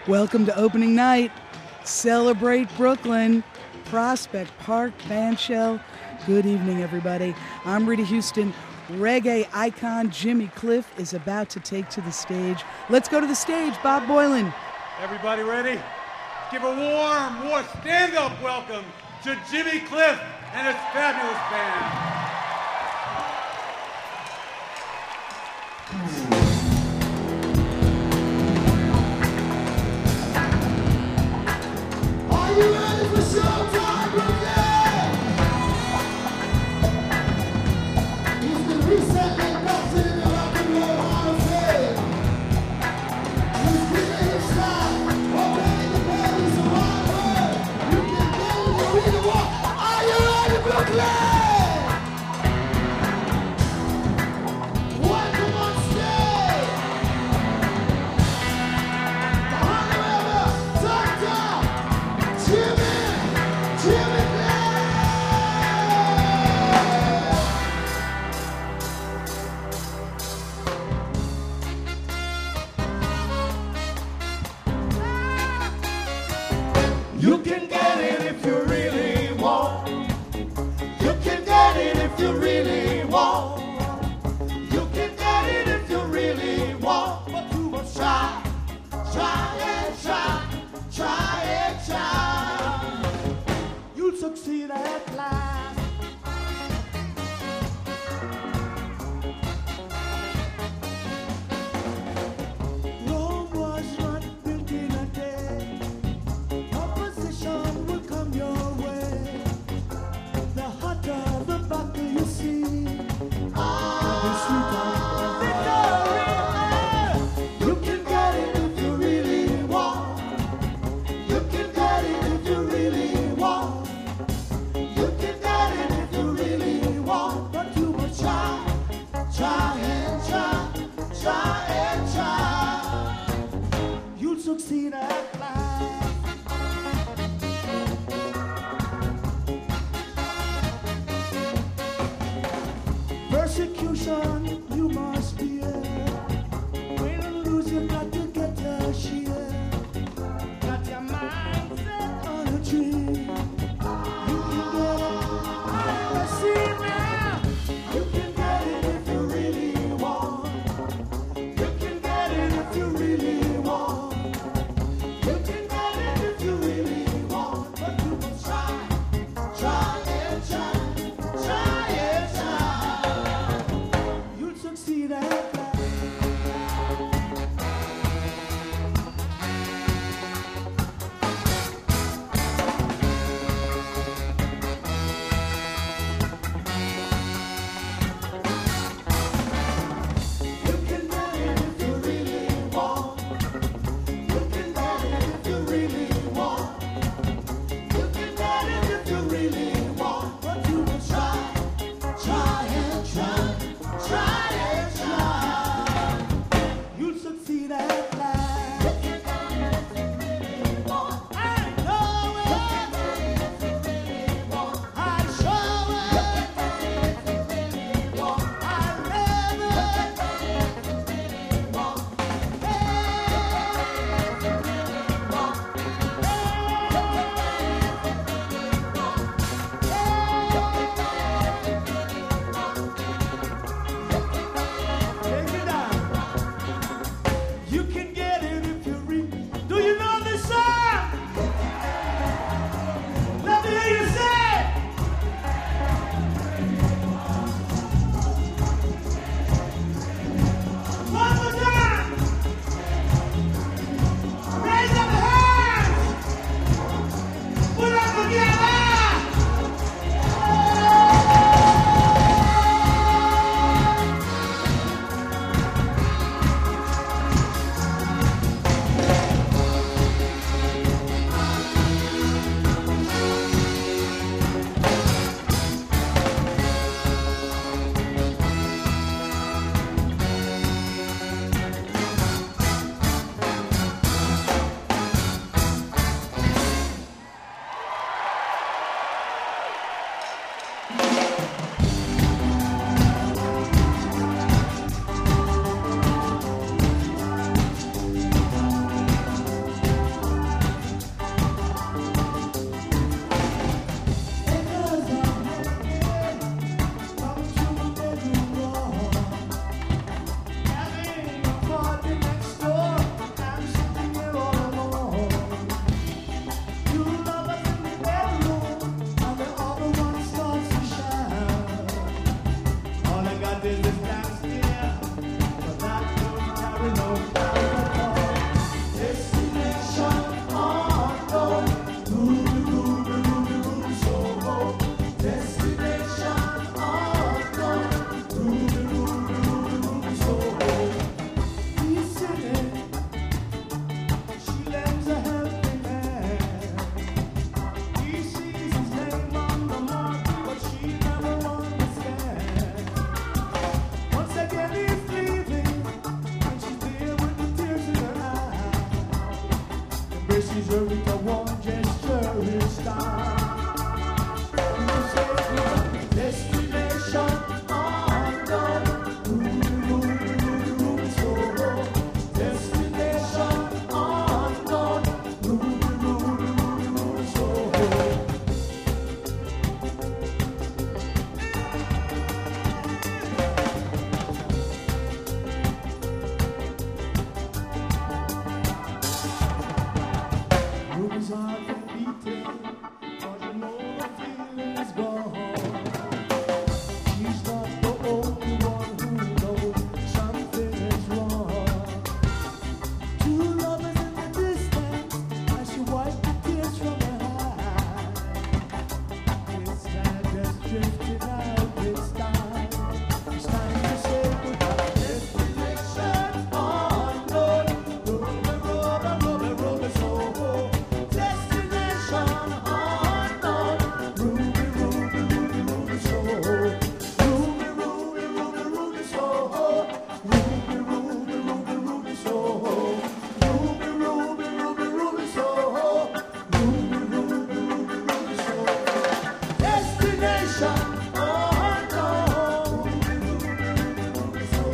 Welcome to opening night. Celebrate Brooklyn. Prospect Park, Bandshell. Good evening, everybody. I'm Rita Houston. Reggae icon Jimmy Cliff is about to take to the stage. Let's go to the stage, Bob Boilen. Everybody ready? Give a warm stand-up welcome to Jimmy Cliff and his fabulous band. Are you ready for showtime, Brooklyn? He's been recently inducted in the Rock and Roll Hall of Fame. He's giving his shot, opening the bellies of our world. You can get it if you really want. Are you ready, Brooklyn? Welcome on stage. The Honorable Dr. Jimmy Cliff! You can get it if you really want. You can get it if you really want. You can get it if you really want. But you must try, try and try, try and try. You'll succeed at last. Rome was not built in a day. Opposition will come your way. The hotter the battle you see, the sweeter victory. You can get it if you really want. You can get it if you really want. You can get it if you really want. But you must try, try and try, try and try. You'll succeed at last. Persecution you must bear. Win or lose, you got to get your share. Got your mind set on a dream. You can get it. I see now. You can get it if you really want. You can get it if you really want. You can is a little one gesture is time. Destination unknown. Ruby, so low. Destination unknown. Ruby, so low. Ruby's heart can beating, but you know the feeling is gone. She's not the only one who knows something is wrong. Two lovers in the distance as she wiped the tears from her eyes. It's time just drifting out. It's time to say goodbye. Destination unknown. Ruby, so low. Destination unknown. Ruby, so low. Ruby, so low. Ruby, so low. Ruby, so low. Ruby, so low. Destination unknown. Ruby, so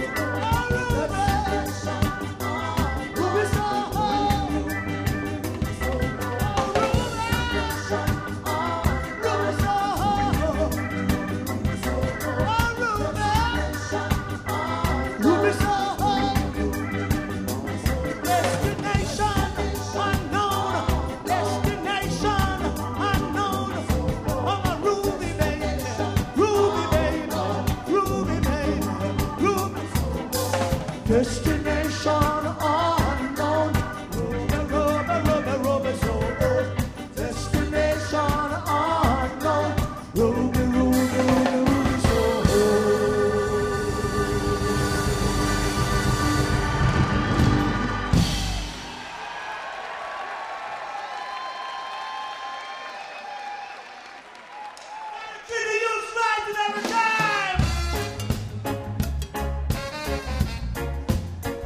Destination unknown. Ruby, so low. Destination unknown. Ruby, so to the youth right every time.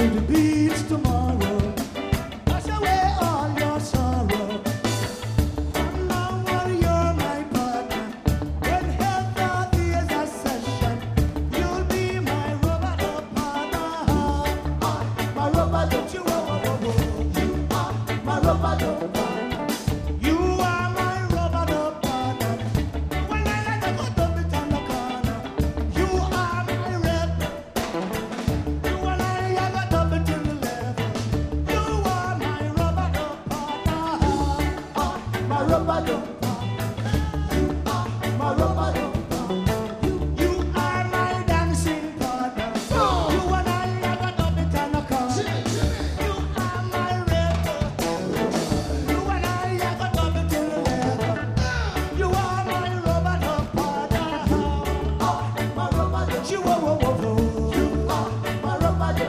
the beach tomorrow. Wash away all your sorrow. Come now, while you're my partner. When health is a session, you'll be my rubber dub partner. My rubber dub, you are my rubber dub partner. You are my rubber dub partner. When I let go dump it on the corner, you are my red. You and I have a double to the left. You are my rubber dub partner. My rubber dub partner. My rubber dub partner. You are my dancing partner. You and I have a double to the corner. You are my red. You and I have a double to the left. You are my rubber dub partner. My rubber dub. You are my rubber dub. My rubber dub.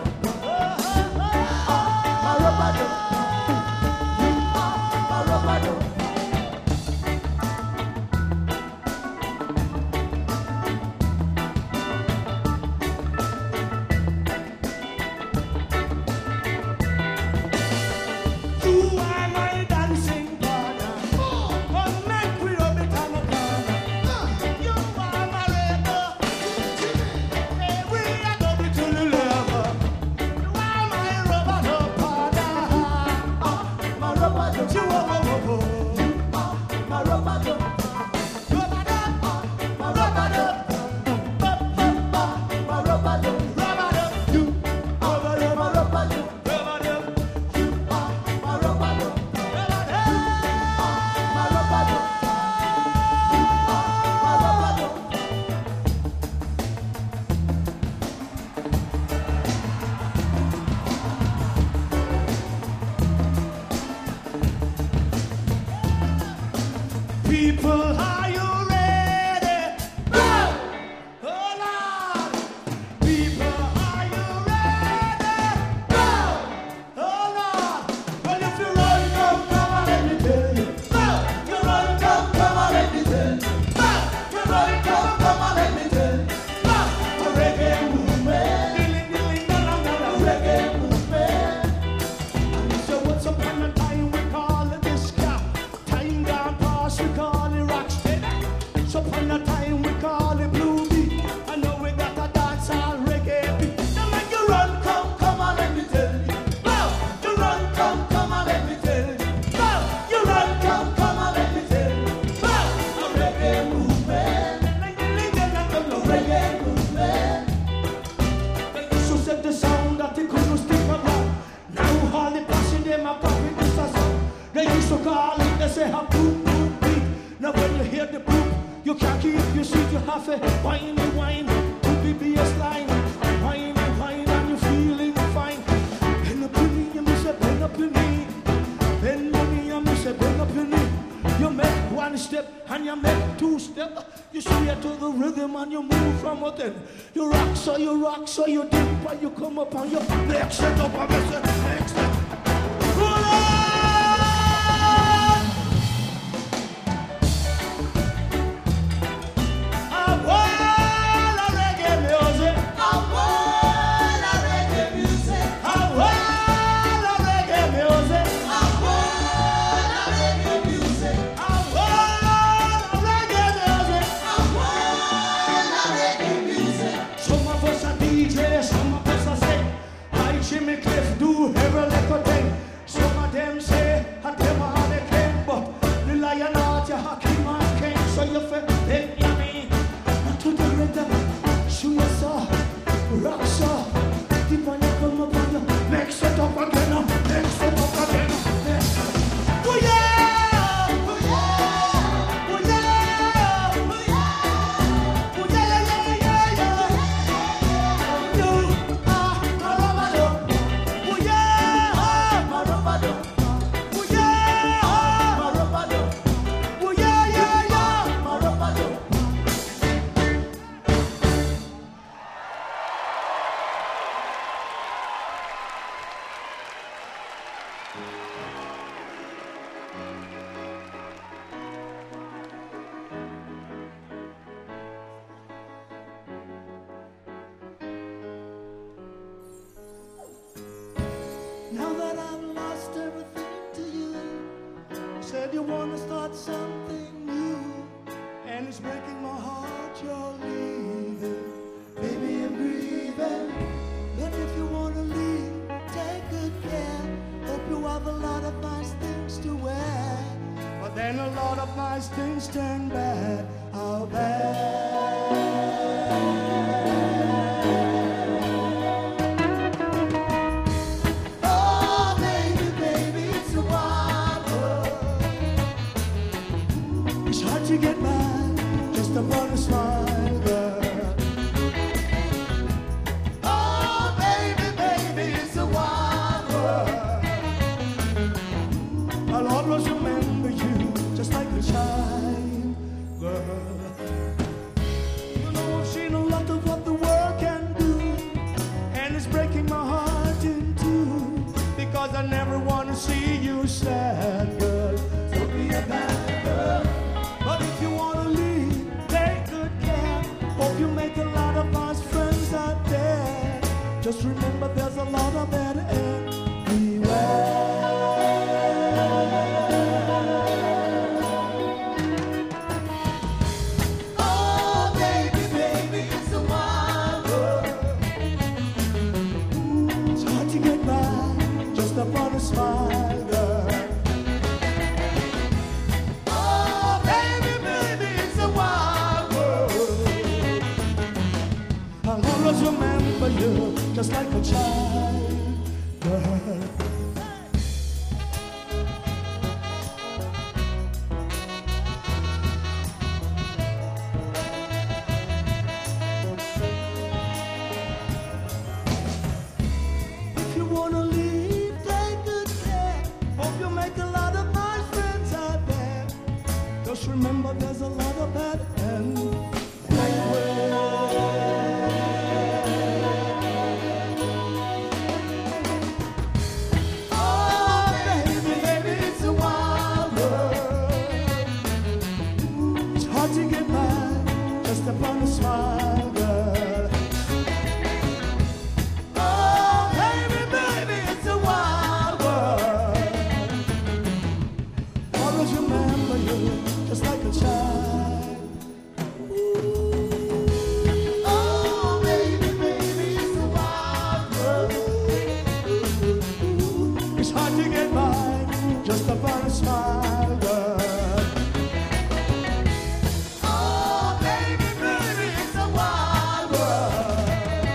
My rubber dub. You are my dancing partner. One night we rub it on the corner. You are my rebel. Hey, we are double to the level. You are my rubber dub partner. My rubber dub. You are my rubber dub. Rubber dub. My rubber dub. My rubber dub. Rubber dub. You. Rubber dub. My rubber dub. Rubber dub. You are my rubber dub. Rubber dub. My rubber dub. My rubber dub. People, are you ready? Oh Lord! People, are you ready? Oh Lord! Well, if you run, come on, let me tell you. You run, come on, let me tell you. You run, come on, let me tell you. A reggae movement. A reggae movement. So once upon a time we call it disco. Time gone past we call it rocksteady. So upon a time we call it blue beat. I know we got a dance all reggae beat. Now make you run, come on, let me tell you. You run, come on, let me tell you. You run, come on, let me tell you. A reggae movement. A reggae movement. They used to set the sound that they couldn't stick around. Now all the passing them a copy this a sound. They used to call it, they say a poop poop beat. Now when you hear the poop, you can't keep your seat, you have to whine and whine to the bass line. Whine and whine and you're feeling fine. Bend up your knee, and me say bend up your knee. Bend your knee, and me say bend up your knee. You make one step and you make two steps. You sway to the rhythm and you move from within. You rock so you dip and you come up on your next step up and say next step. I want a reggae music. I want a reggae music. I want a reggae music. I want a reggae music. I want a reggae music. I want a reggae music. Some of us are DJs, some of us are sing. Like Jimmy Cliff do every little thing. Some of them say, I tell me how they came, but the lion out your Hakim and King. So you feel it, you mean? Not to the rhythm, shoot your saw, rock saw. Deep on your come up on your, mix it up again, mix it up again. Oh yeah! Oh yeah! Oh yeah! Oh yeah! Oh yeah, yeah, yeah, yeah. You are my rubber dub. Oh yeah! My rubber dub. Oh yeah! My rubber dub. Oh yeah, yeah, yeah. My rubber dub. wanna start something new, and it's breaking my heart you're leaving. Baby, I'm grieving, but if you wanna leave, take good care. Hope you have a lot of nice things to wear, but then a lot of nice things turn bad. How bad? Oh, baby, baby, it's a wild world. It's hard to get by just upon a smile, girl. Oh, baby, baby, it's a wild world. I'll always remember you just like a child, girl. You know I've seen a lot of what the world can do, and it's breaking my heart in two, because I never want to see you sad, girl. Don't be a bad girl, but if you want to leave, take good care. Hope you make a lot of nice friends out there. Just remember there's a lot of bad everywhere. Oh, baby, baby, it's a wild world. It's hard to get by just upon a smile, girl. Oh, baby, baby, it's a wild world. I'll always remember you just like a child, girl. If you wanna leave, take good care. Hope you make a lot of nice friends out there. Just remember there's a lot of bad Oh, baby, baby, it's a wild world. It's hard to get by just upon a smile, girl. Oh, baby, baby, it's a wild world. Always remember you just like a child. Oh, baby, baby, it's a wild world. It's hard to get by just upon a smile, girl. Oh, baby, baby, it's a wild world.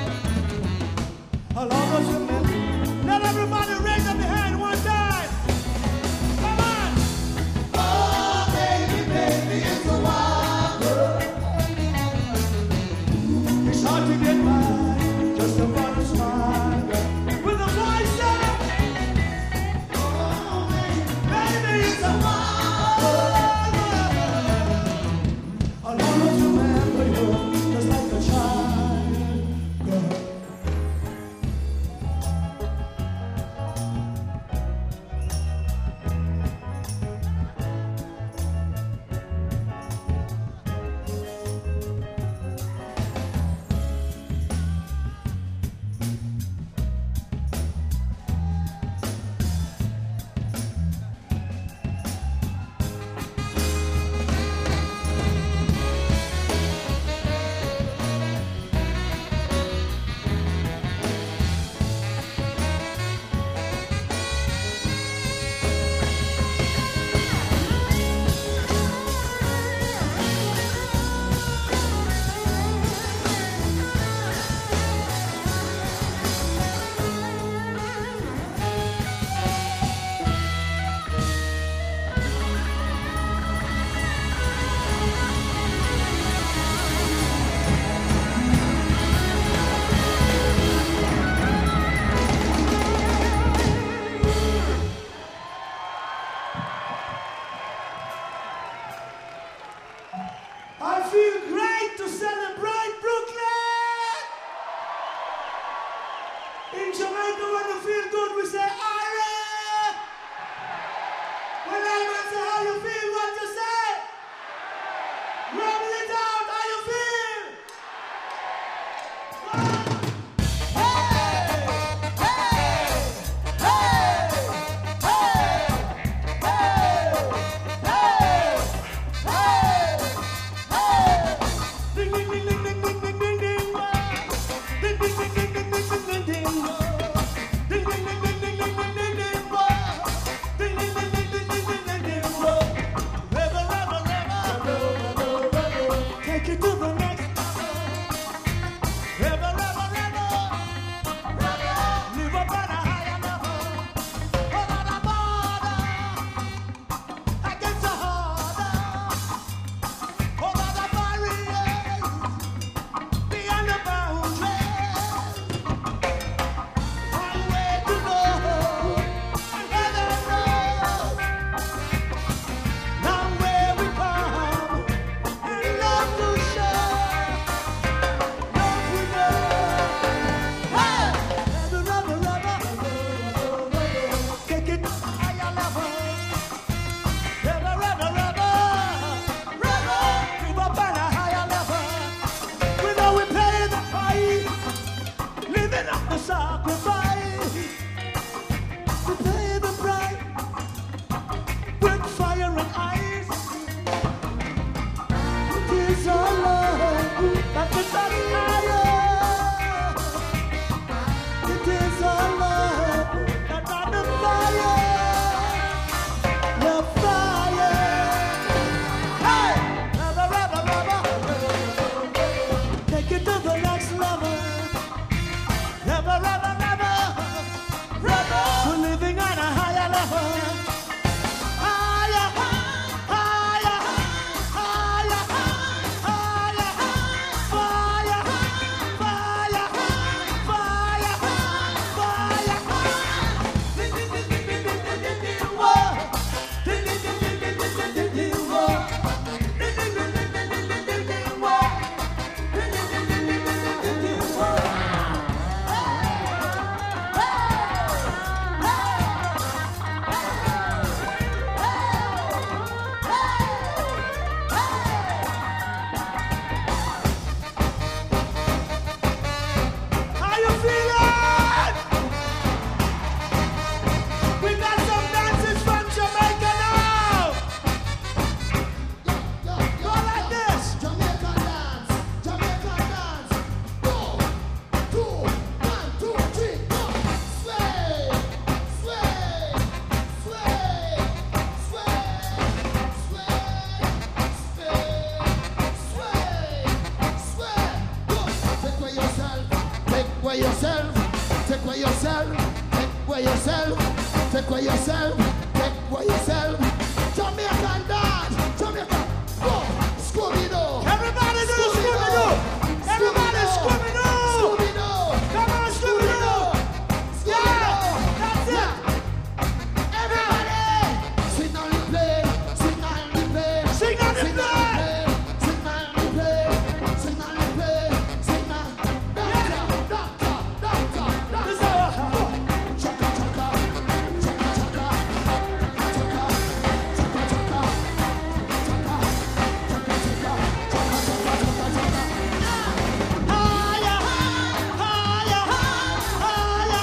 I'll always remember. Let everybody raise up your hand one time. Come on. Oh, baby, baby, it's a wild world. It's hard to get by just upon a smile, girl. With a voice up. Oh, baby, it's a wild world. I'll always remember you just like a child, girl. I feel great to celebrate Brooklyn! In Jamaica, when you feel good, we say, Ira! When I say how you feel, what you say? Rumble it out, how you feel? Hey! Hey! Hey! Hey! away yourself, take away yourself, take away yourself, take away yourself, take away yourself. Jamaican dance, Jamaican, go, Scooby-Doo. Everybody do Scooby-Doo. Everybody Scooby-Doo. Scooby-Doo. Come on, Scooby-Doo. Yeah, that's it. Everybody, sing on the play, sing on the play, Sing on the play. sing on the play, sing on the play, sing on. Doctor, doctor, This doctor. is our Chaka chaka, chaka chaka, chaka, chaka chaka, chaka, chaka chaka, chaka chaka, chaka chaka. higher, higher, higher,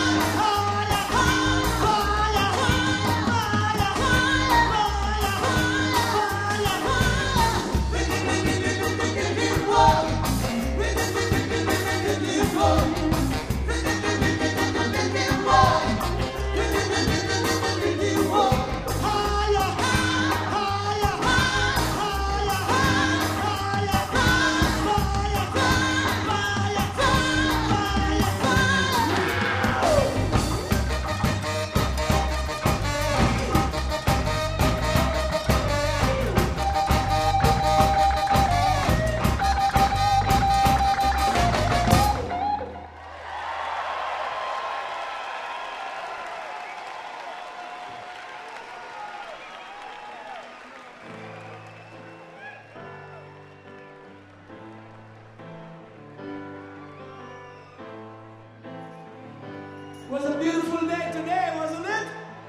Was a beautiful day today, wasn't it?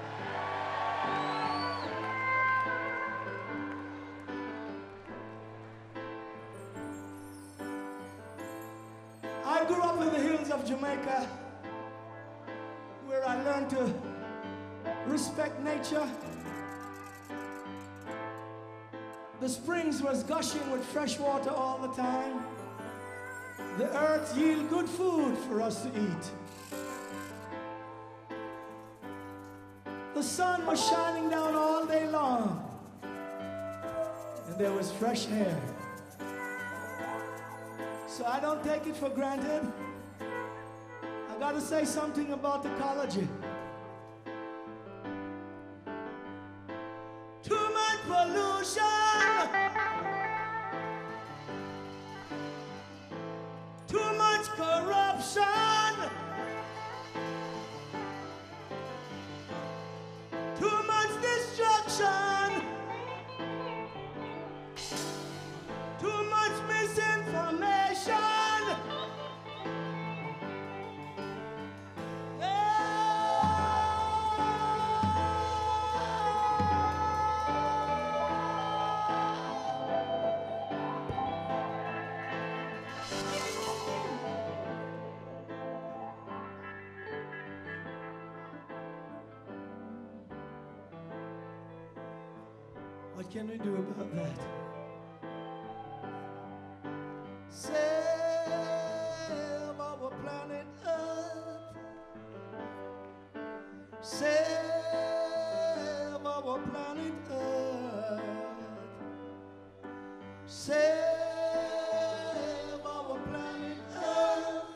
I grew up in the hills of Jamaica, where I learned to respect nature. The springs was gushing with fresh water all the time. The earth yield good food for us to eat. The sun was shining down all day long, and there was fresh air. So I don't take it for granted. I gotta say something about ecology. Too much pollution, too much corruption, too much destruction, too much misinformation. What can we do about that? Save our planet Earth. Save our planet Earth. Save our planet Earth.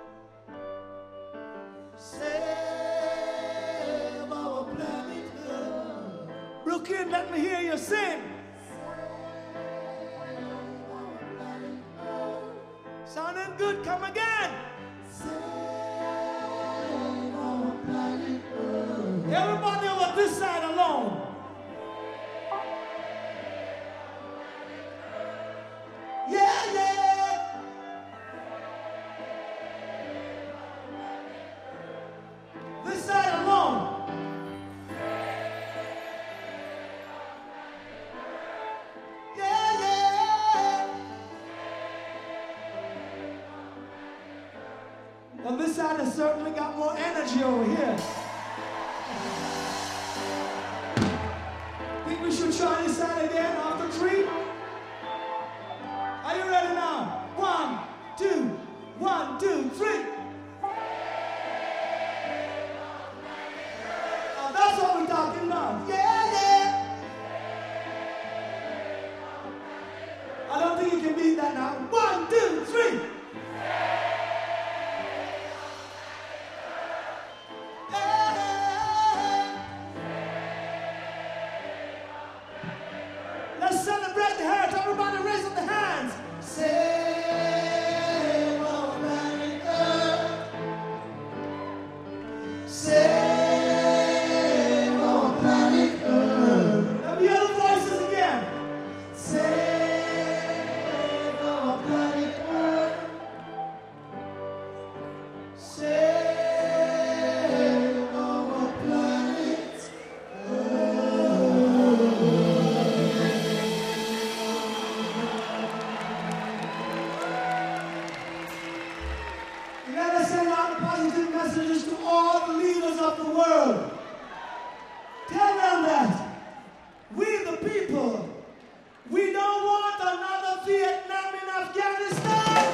Save our planet Earth. Brooklyn, let me hear you sing. Sounding good, come again. Everybody over this side alone. Yeah, yeah. This side alone. Yeah, yeah. On this side has certainly got more energy over here. Think we should try this side again after 3? Are you ready now? 1, 2, 1, 2, 3. Now that's what we're talking about. Yeah, yeah. I don't think you can beat that now. 1, 2, 3. Save our planet. Let us send out positive messages to all the leaders of the world. Tell them that we the people, we don't want another Vietnam in Afghanistan.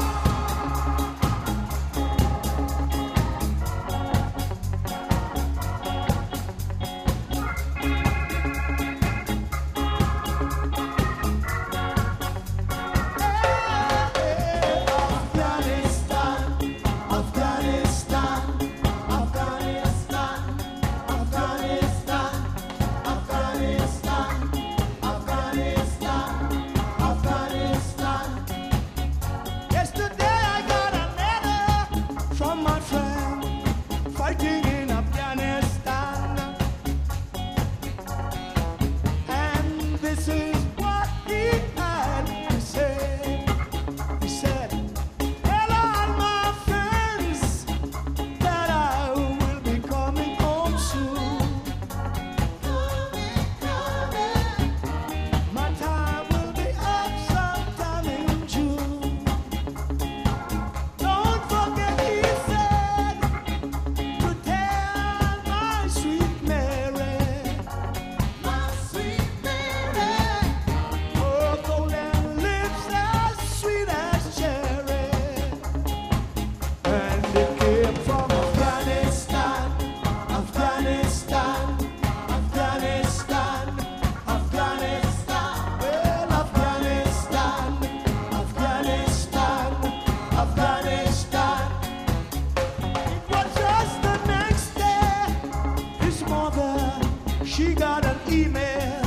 She got an email.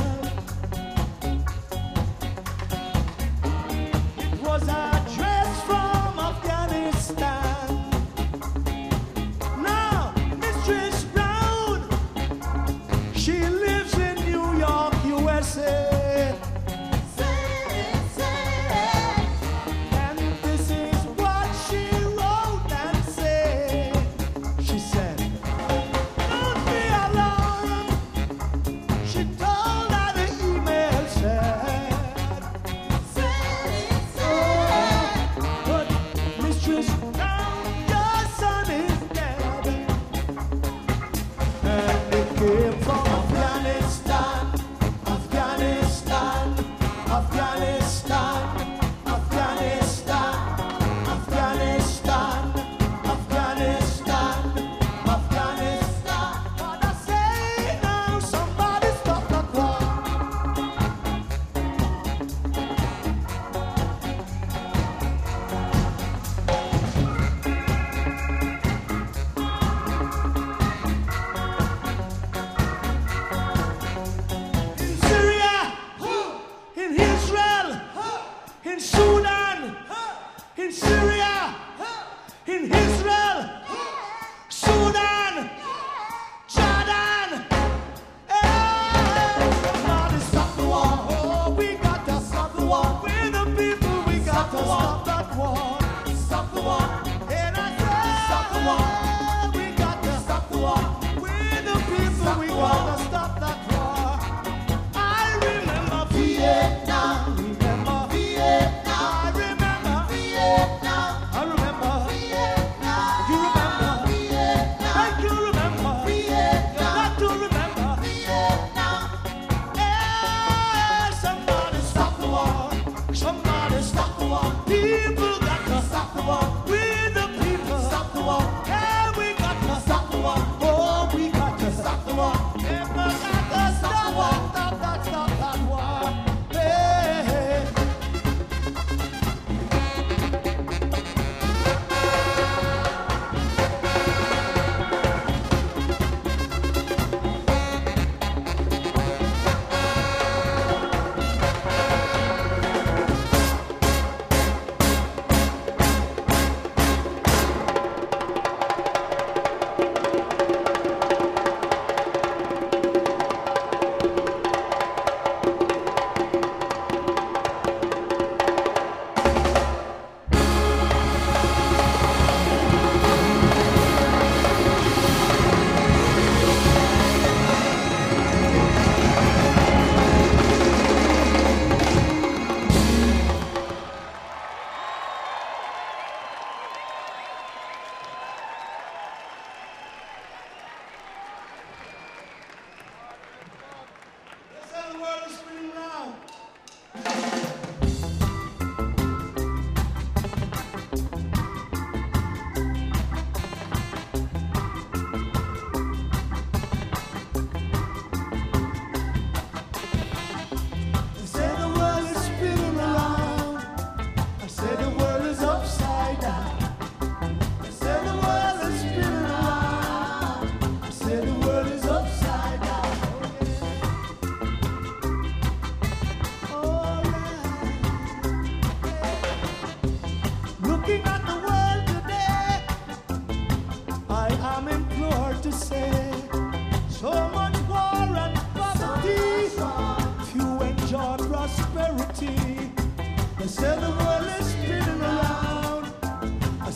It was addressed from Afghanistan. Now, Mistress Brown, she lives in New York, USA. And this is what she wrote and said. She said, "Don't be alarmed." She told her the email said, but Mistress Brown, your son is dead. And it came from Afghanistan, Afghanistan, Afghanistan, Afghanistan, Afghanistan, Afghanistan, Afghanistan. What I say now, somebody stop the clock. In Syria, in Israel, in Sudan, in Syria, in Israel, Sudan, Jordan. Hey, somebody stop the war. Oh, we got to stop the war. We're the people, we got to stop that war. Stop the war. And I said, stop the war. We got to stop the war. We're the people, we got to stop that war. I remember Vietnam. Remember Vietnam. I remember Vietnam. I remember Vietnam.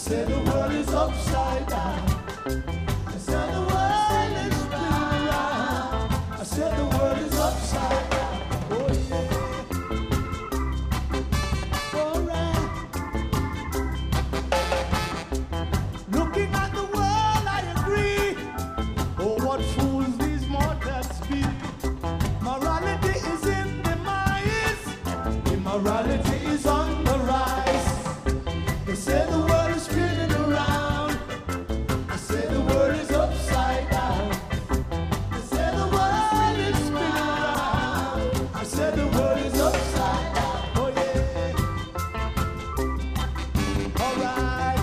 said the world is upside down. I said the world is spinning around. I said the world is upside down. Oh yeah. Alright. Looking at the world, I agree. Oh, what fools these mortals be. Morality is in demise. Immorality is on the rise. They say the world is spinning around. I say the world is upside down. They say the world is spinning around. I say the world is upside down. Oh yeah. Alright.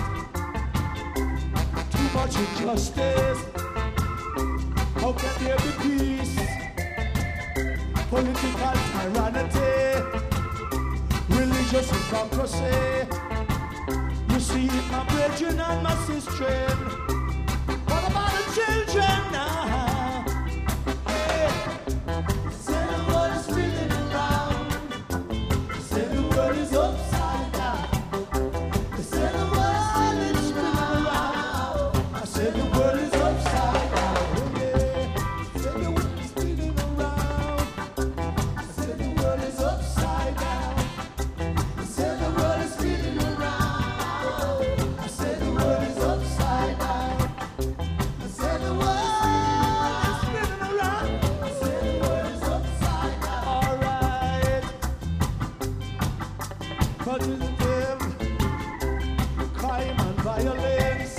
Too much injustice. How can there be peace? Political tyranny, religious hypocrisy. You see it, my brethren and my sister. What about the children now? Hey. Say the world is spinning around. Say the world is upside down. They say the world is spinning around. I say the world is upside down. Oh yeah. Say the world is spinning around. I say the world is upside down. I say the world is spinning around. I say the world is upside down. I say the world is spinning around. I say the world is upside down. All right. Positive crime and violence.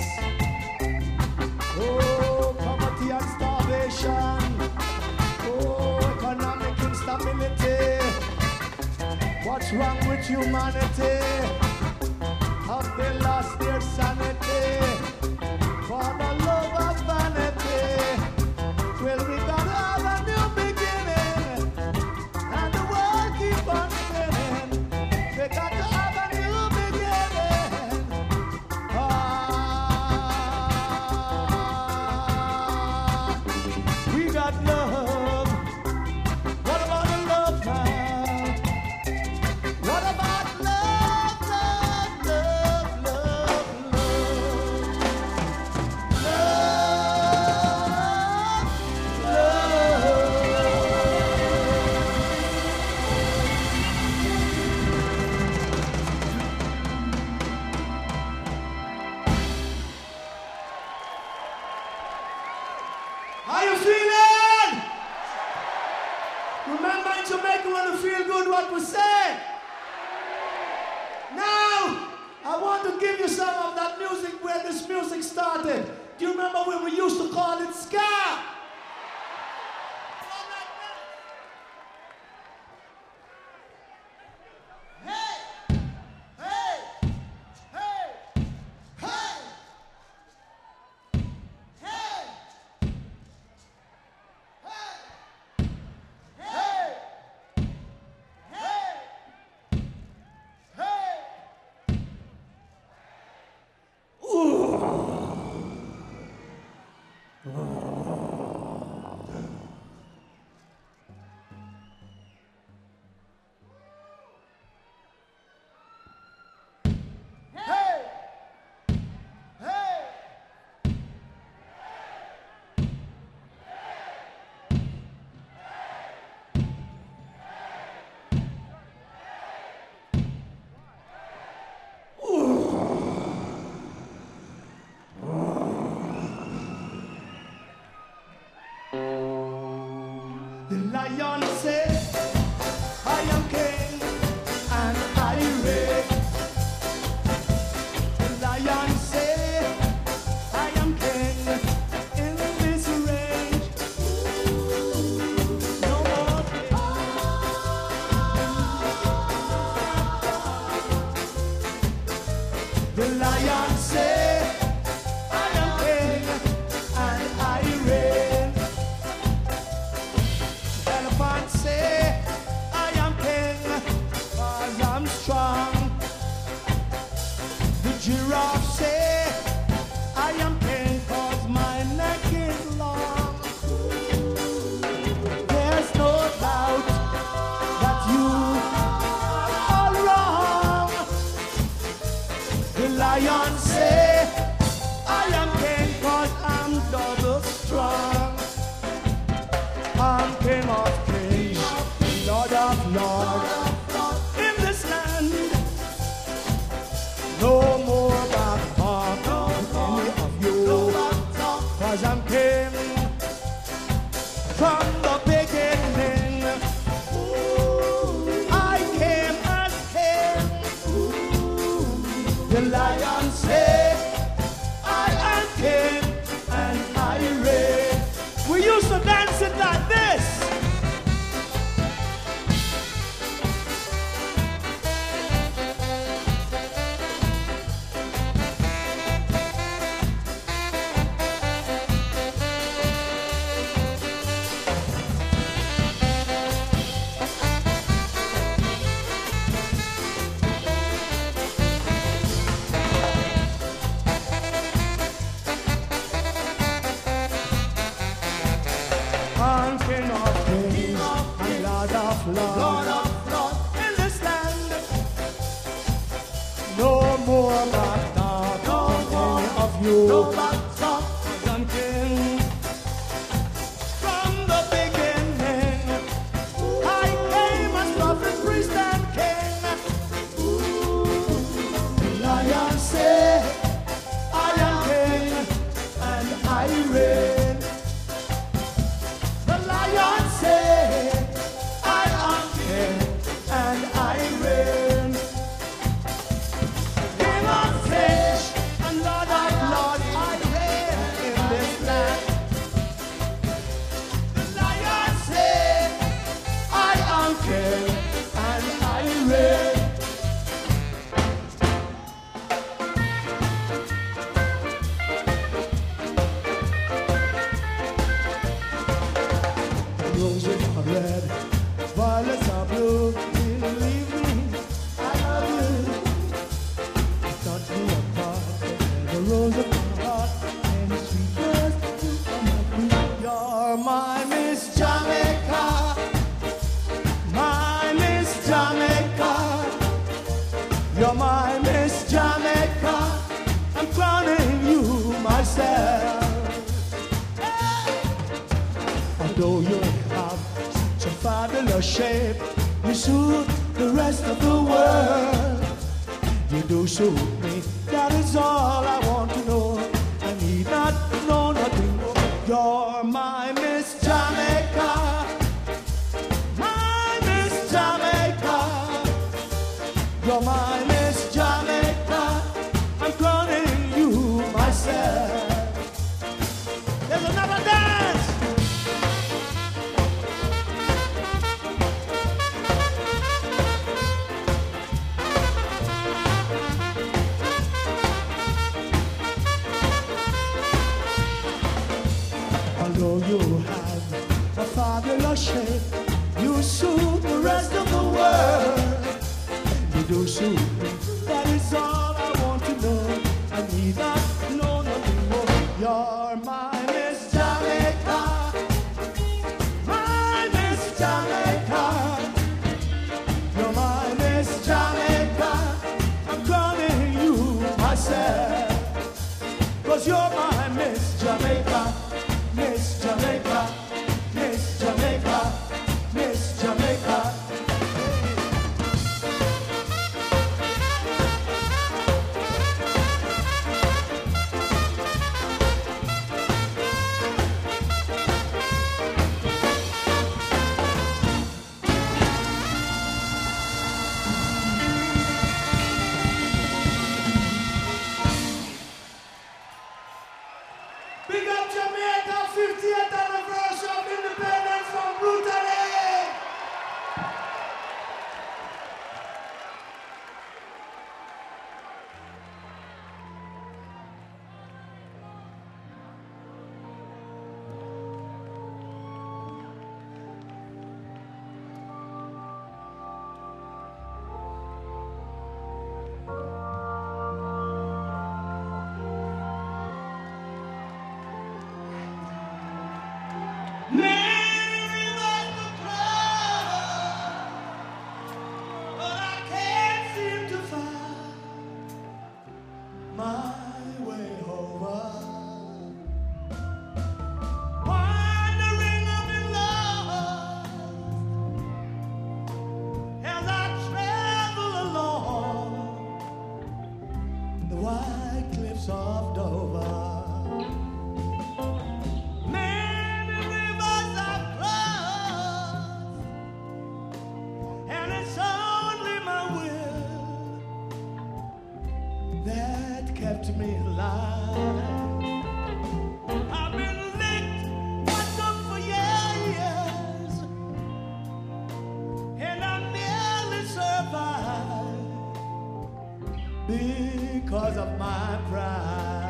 Oh, poverty and starvation. Oh, economic instability. What's wrong with humanity? Have they lost their sanity? For the love of vanity. Well, we gotta have a new beginning. And the world keep on spinning. We got to have a new beginning. Ah, we got love. What about the love now? What about love, love, love, love, love? Love, How you feeling? Remember in Jamaica when you feel good what we say? Now, I want to give you some of that music where this music started. Do you remember when we used to call it ska? Hey! Hey! Hey! Hey! Hey! Hey! Hey! Hey! Hey! Hey! The lion said, I am king and I reign. The lion said, I am king in this reign. No more The lion said, I am king and I reign. The elephant said, 'cause I'm king from the beginning. I came as king. The lion said, I am king and I reign. We used to dance it like this. I'm king of kings and lord of lords in this land. No more back talk, no more of you. No back talk, 'cause I'm king from the beginning. I came as prophet, priest, and king. The lion said, I am king and I reign. The lion said, I am king and I reign. King of kings and Lord of lords, I reign in this land. The lion said, I am king and I reign. Roses are red, violets are blue. Believe me, I love you. You touch me apart, the rose of my heart, and the sweetest of my breath. You're my Miss Jamaica, my Miss Jamaica. You're my Miss Jamaica. I'm crowning you myself. Although you have such a fabulous shape, you suit the rest of the world. You do suit me, that is all I want to know. I need not know nothing more. You're my Miss Jamaica, my Miss Jamaica. You're my Miss Jamaica. I'm crowning you myself. There's another dance. Although you have a fabulous shape, you suit the rest of the world. You do suit me, that is all I want to know. I need not know nothing more. You're my Miss Jamaica, my Miss Jamaica. You're my Miss Jamaica. I'm crowning you myself, 'cause you're my Miss Jamaica. Miss Jamaica, Miss Jamaica, Miss Jamaica. Big up Jamaica, 50th anniversary of independence from Brutally. life. I've been licked once up for years, and I nearly survived because of my pride.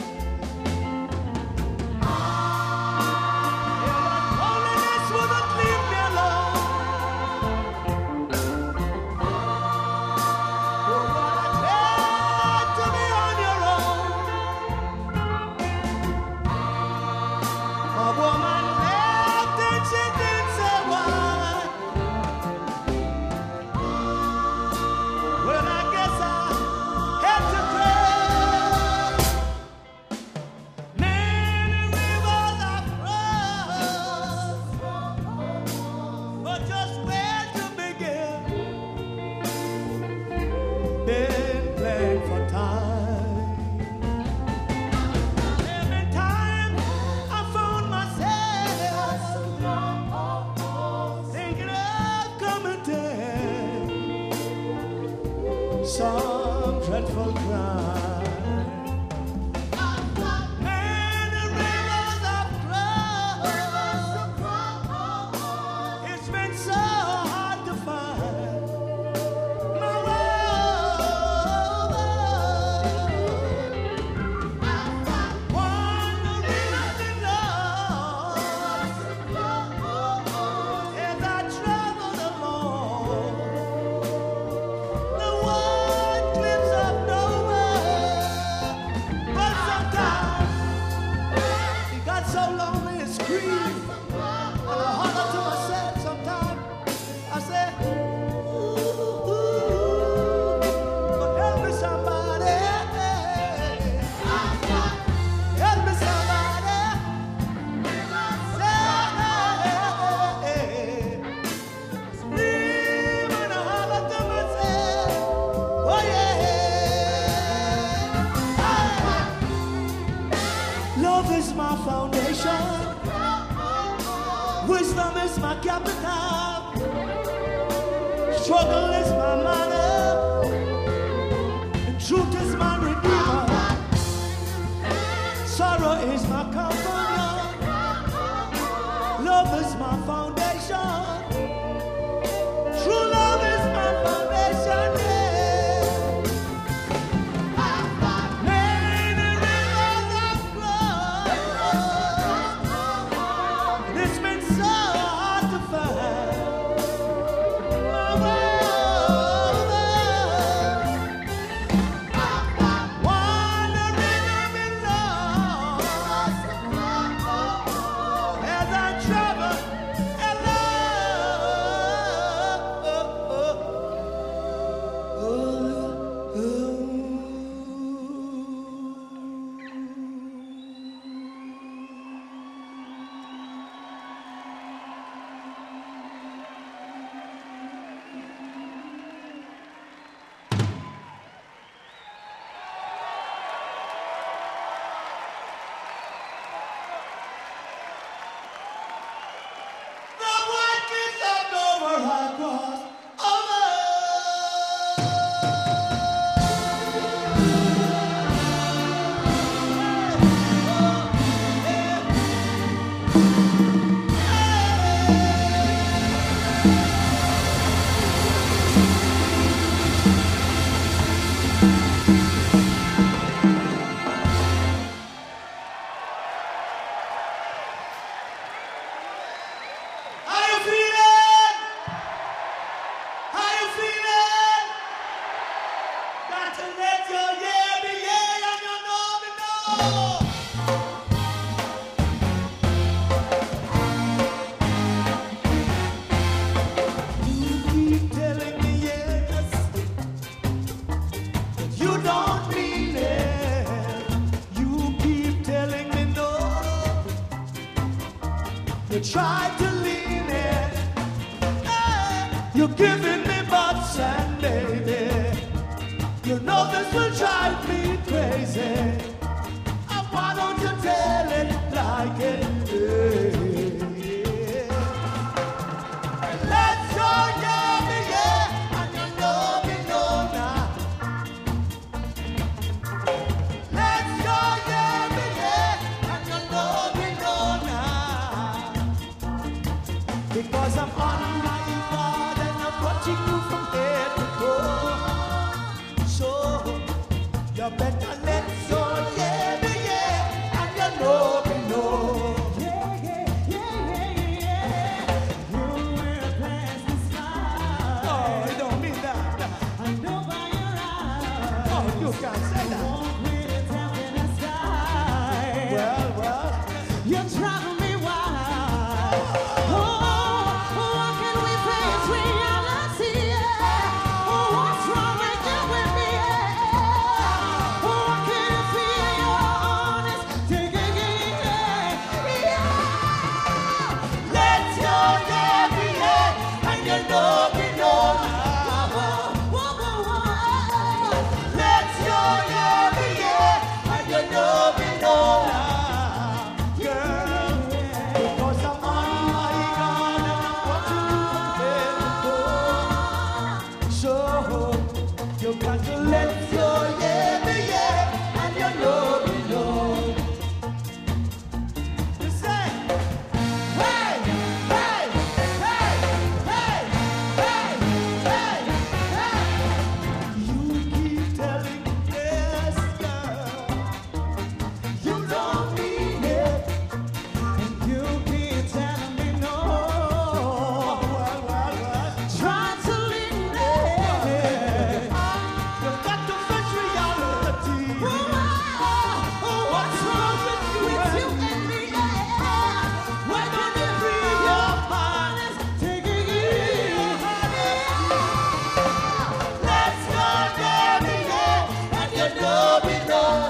Some dreadful crime, and the rivers of blood. It's been so hard to find my road. Wandering up in love as I traveled along. So lonely and scream, and I holler to myself sometimes. I say, ooh, but help me somebody, help me somebody. Scream and I holler to myself, oh yeah. Love is my foundation. Wisdom is my capital. Struggle is my mother. And truth is my redeemer. Sorrow is my comforter. Love is my foundation. True love is my foundation. You tried to lean in. You're giving me butts and baby, you know this will drive me crazy. Why don't you tell it like it is? Let's go, yeah, yeah, and you know me know now. Let's Because I'm on my guard and I'm watching you from head to toe. So you better let your yeah be yeah and your no be no. Yeah, yeah, yeah, yeah, yeah. You will pass the sky. Oh, it don't mean that. I know by your eyes. Oh, you can't say that. Won't really tell in the sky. Well, you travel me wild. Oh, what can we face reality? Oh, what's wrong with you with me? Oh, I can feel your honest digging in. Yeah. Let your yeah be yeah, and your no be no. Let your yeah be yeah, and your no be no. Girl, because I'm on my guard and I'm watching you from head to toe. So you got to let your yeah be yeah and your no be no. You say, hey, hey, hey, hey, hey, hey, hey. You keep telling me yes, girl. You don't mean it. And you keep telling me no. Try to lead me. You got to face reality. What's wrong with you and me? Why don't you free your mind? Taking it. Let's go, baby, yeah, and you know we know.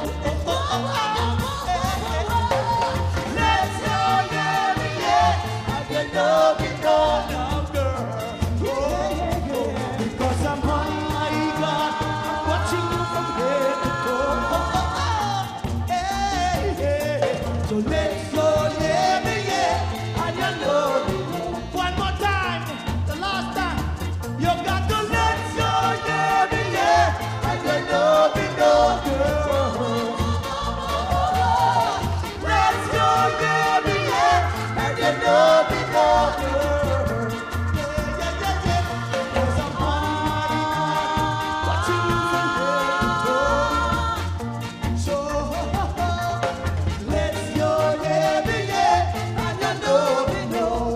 Let's go, baby, yeah, and you know we know. Now, girl, because I'm on my guard, I'm watching you from head to toe. Hey, hey. So let's go, yeah, me, yeah, and you know we know. One more time, the last time. You got to let go, yeah, me, yeah, and you know we know, girl. Let's go, yeah, me, yeah, and you know we know, girl. Yeah, yeah, yeah, yeah. 'Cause I'm on my guard, watching you from head to toe. So let's go, yeah, me, yeah, and you know we know.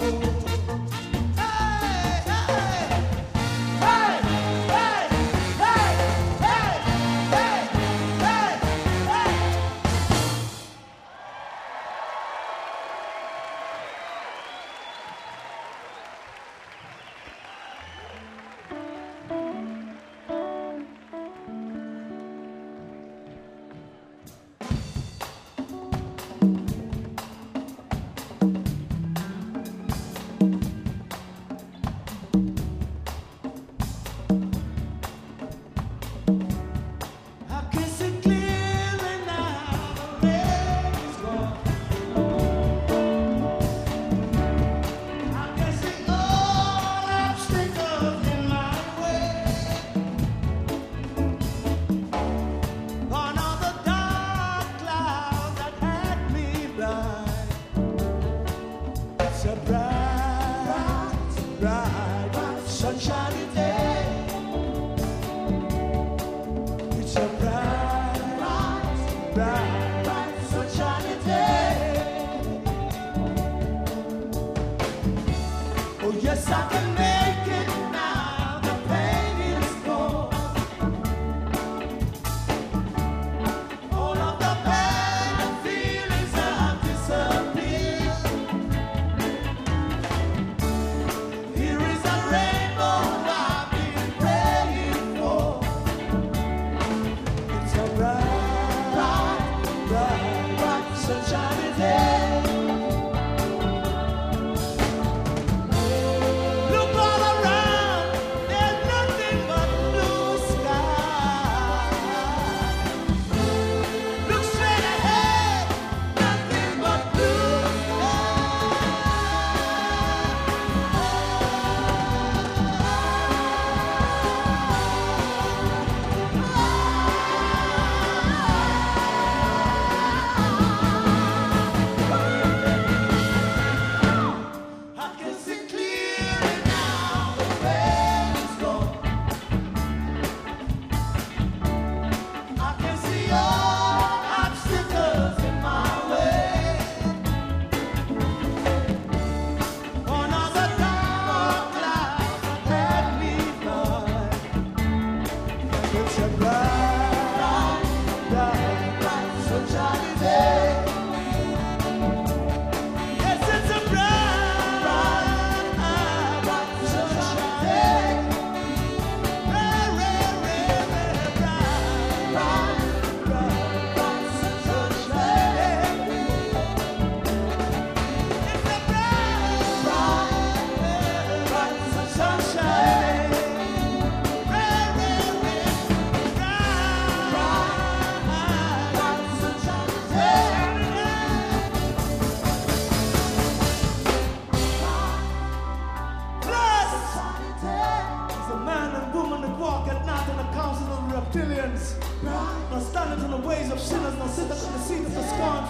Hey, hey, hey, hey, hey, hey, hey, hey, hey. I can see clearly now the rain is gone. I can see all obstacles in my way. Gone are the dark clouds that had me blind. It's a bright, bright, sunshiny day. It's a bright, bright, sunshiny day. Oh yes, I can make it now. The pain is gone. All of the pain and feelings have disappeared.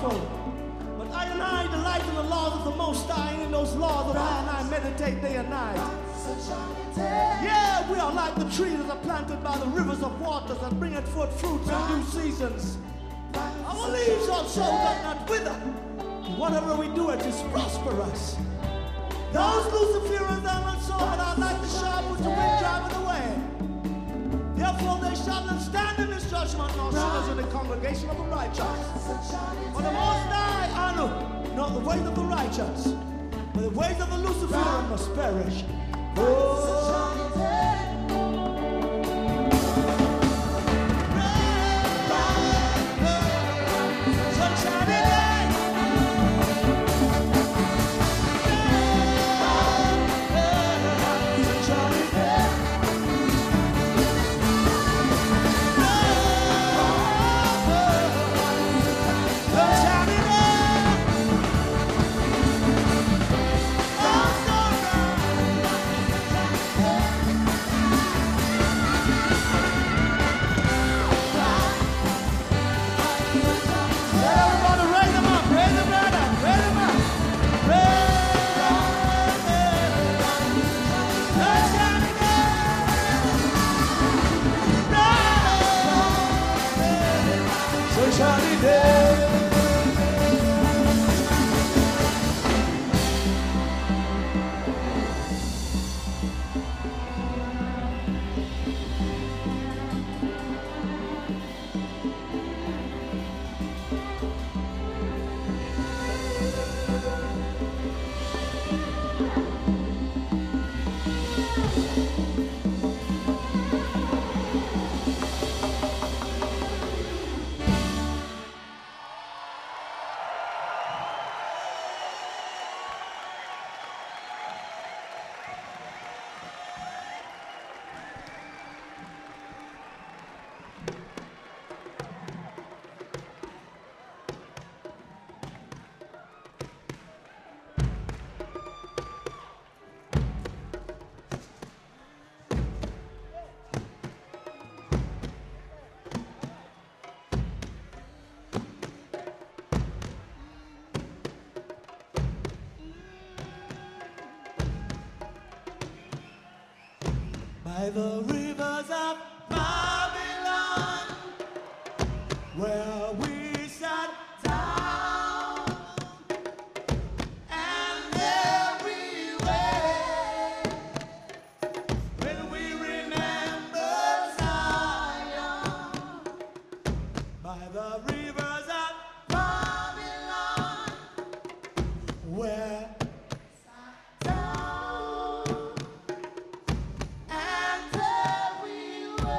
powerful. But I and I delight in the laws of the Most High, and in those laws that I and I meditate day and night. Yeah, we are like the trees that are planted by the rivers of waters that bringeth forth fruits in due seasons. Our leaves also doth not wither. Whatever we do, it is prosperous. Those Luciferians are not so, but are like the shaft which the wind driveth away. Therefore they shall not stand in this judgment, nor sinners in the congregation of the righteous. For the Most High honor not the ways of the righteous, but the ways of the Luciferian must perish. By the rivers of Babylon, where we sat down, and there we wait, when we remember Zion. By the rivers of Babylon, where down. And there we were.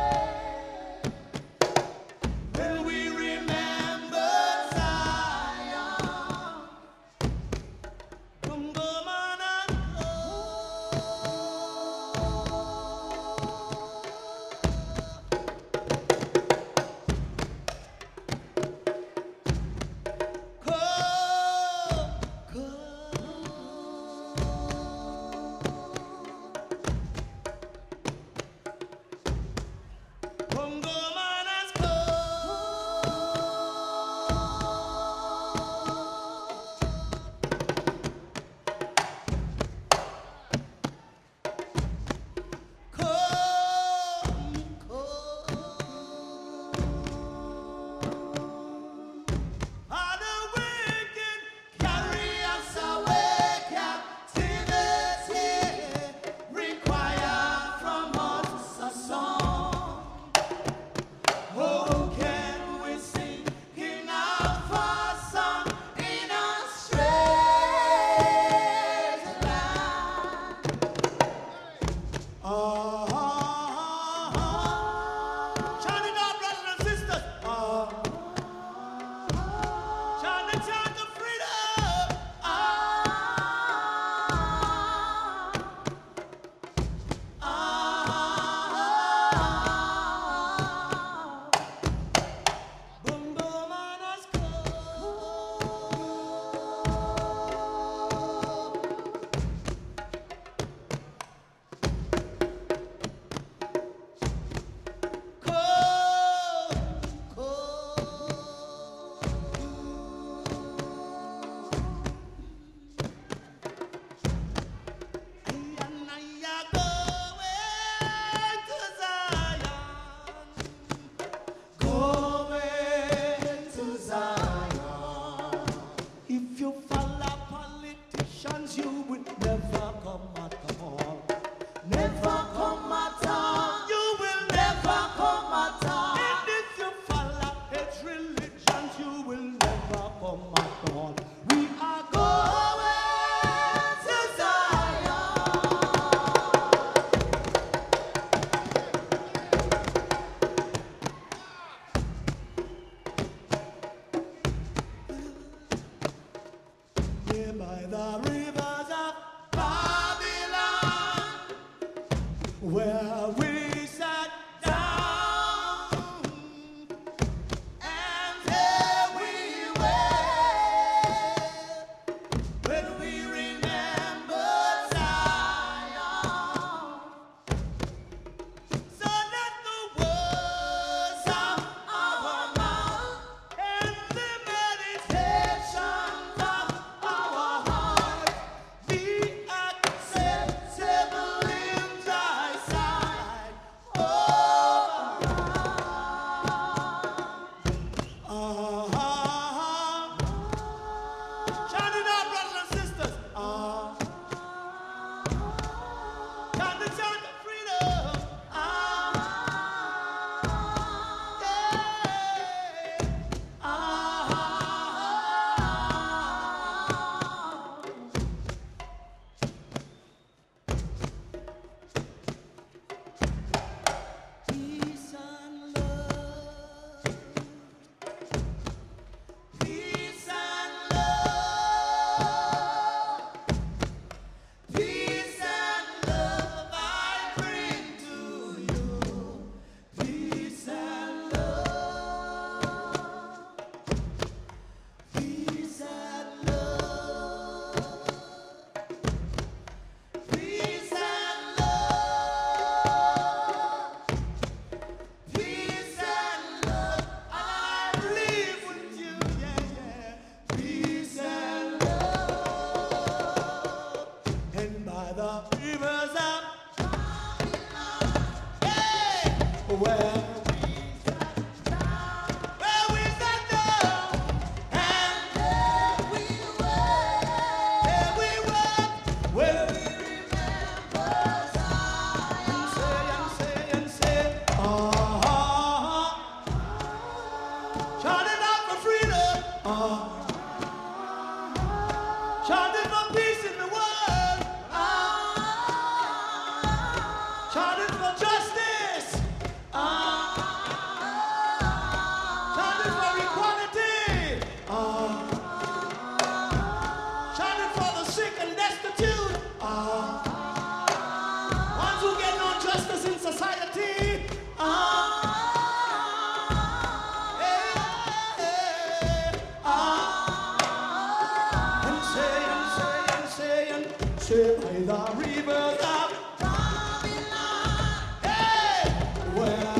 Say by the rivers of Babylon. Hey, where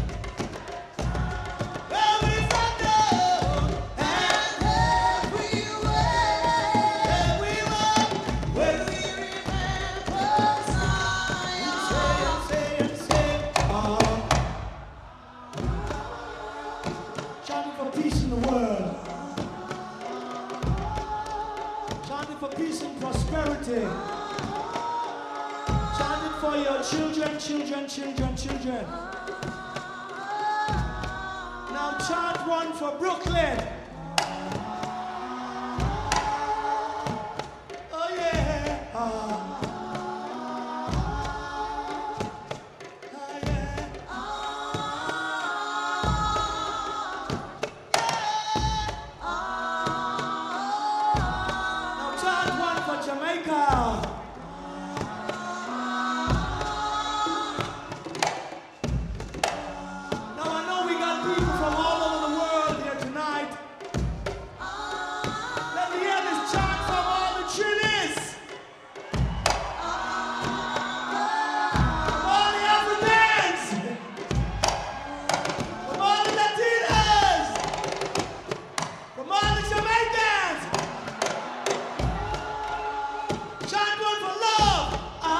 we thunder and everywhere when we remember Zion. Say, shouting for peace in the world. Chanting for peace and prosperity. Chanting for your children, children, children, children. Now chant one for Brooklyn. Oh yeah. Oh yeah. Now chant one for Jamaica. Now I know we got people from all over the world here tonight. Let me hear this chant from all the Trinis. From all the Africans. From all the Latinas. From all the Jamaicans. Chant one for love.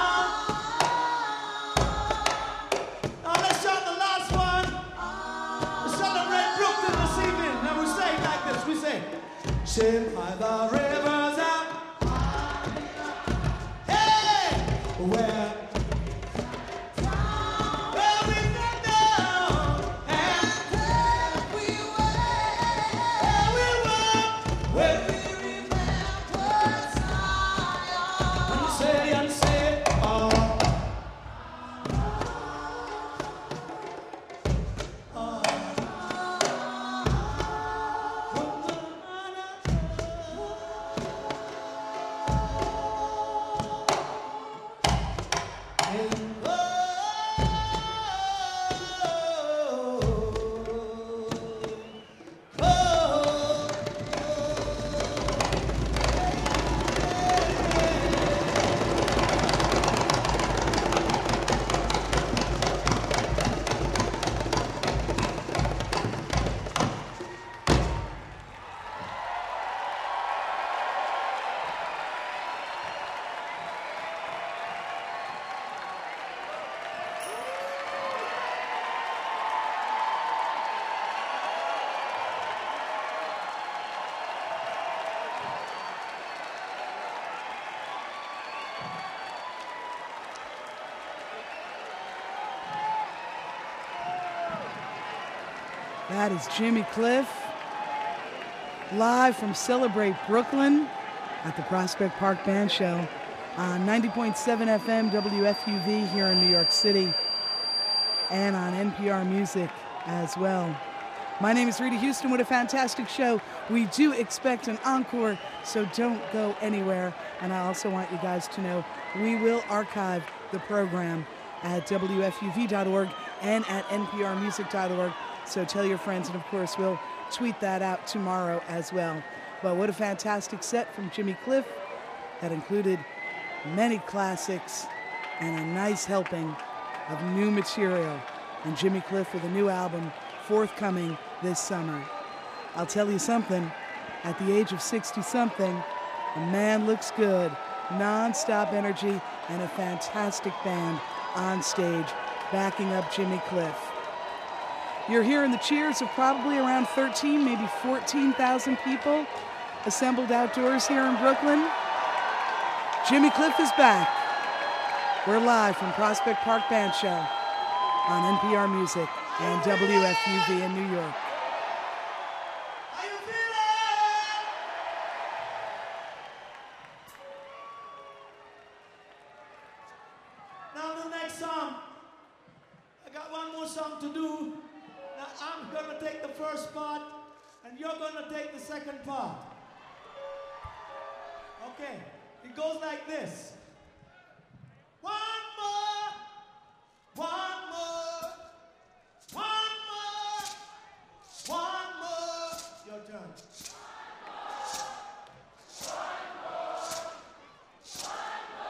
Now let's chant the last one. We celebrate Brooklyn this evening. Now we say it like this. We say, sit by the rivers of hey, where we thunder and everywhere when we remember Zion. And say, That is Jimmy Cliff, live from Celebrate Brooklyn at the Prospect Park Band Show on 90.7 FM WFUV here in New York City and on NPR Music as well. My name is Rita Houston. What a fantastic show. We do expect an encore, so don't go anywhere. And I also want you guys to know we will archive the program at WFUV.org and at NPRmusic.org. So tell your friends, and of course we'll tweet that out tomorrow as well. But what a fantastic set from Jimmy Cliff that included many classics and a nice helping of new material. And Jimmy Cliff with a new album forthcoming this summer. I'll tell you something, at the age of 60-something, the man looks good, non-stop energy, and a fantastic band on stage backing up Jimmy Cliff. You're hearing the cheers of probably around 13, maybe 14,000 people assembled outdoors here in Brooklyn. Jimmy Cliff is back. We're live from Prospect Park Band Show on NPR Music and WFUV in New York. How you feeling? Now the next song, I got one more song to do. Now I'm gonna take the first part, and you're gonna take the second part. Okay, it goes like this. One more, one more, one more, one more. Your turn. One more, one more, one more.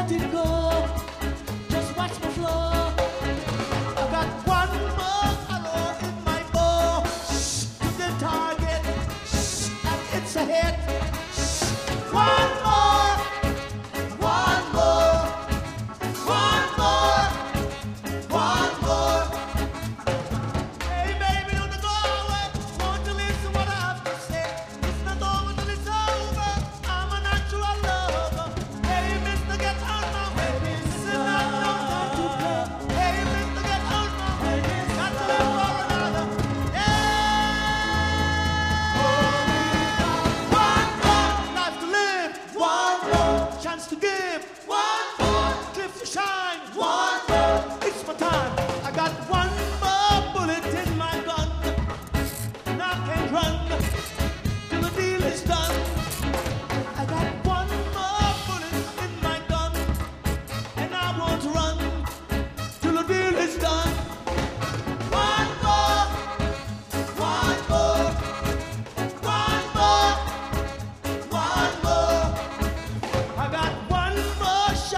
let it go. Just watch me flow. I got one more arrow in my bow. To the target, and it's a hit. One more, one more, one more, one more. Hey baby, don't go away. Won't you listen what I have to say? It's not over till it's over. I'm a natural lover. Hey mister, get out my way. This is not no time to play. Hey mister, get out my way. Got to live for another. Yeah. One more life to live. One more chance to give. One more cliff to shine. One more. It's my time. I got one more bullet in my gun. And I can't run till the deal is done. I got one more bullet in my gun. And I won't run till the deal is done. One more, one more, one more, one more. I got one more shot.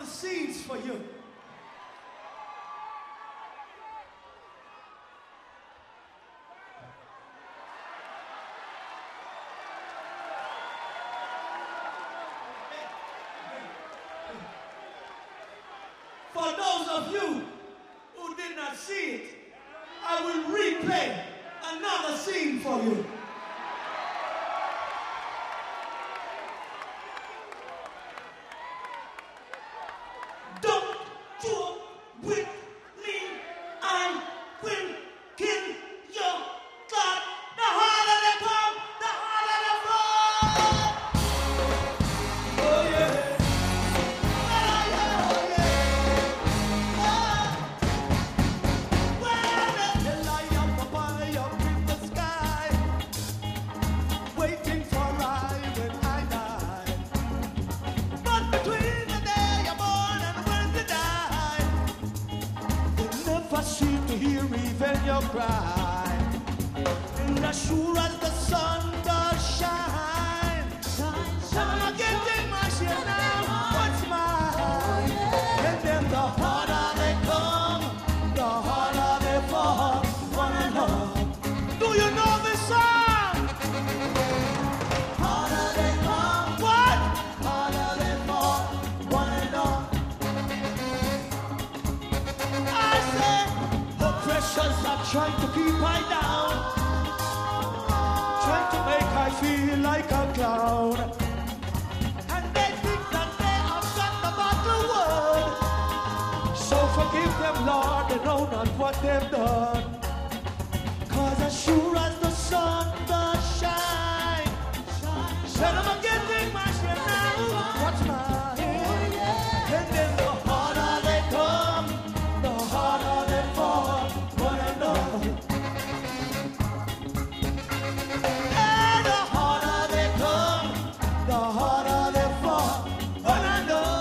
the scenes for you. For those of you who did not see it, I will replay another scene for you. Don't joke with me, I will kill your God. The harder they come, the harder they fall. Oh yeah. Oh yeah, oh yeah. Well, they lie up high up in the sky, waiting for I when I die. But between the day you're born and when you die, you never seem to hear even your cry. And as sure as the sun does shine, I'm getting my shit now, what's mine? And then the harder they come, the harder they fall, one and all. Do you know this song? Harder they come, what? Harder they fall, one and all. I say, the pressures are trying to keep I down, trying to make I feel like a clown. And they think that they have got the bottle word. So forgive them, Lord, they know not what they've done. 'Cause as sure as the sun does shine, said I'm getting my shit now, what's mine? And then the harder they come, the harder they fall, one and all. And the harder they come, the harder they fall, one and all.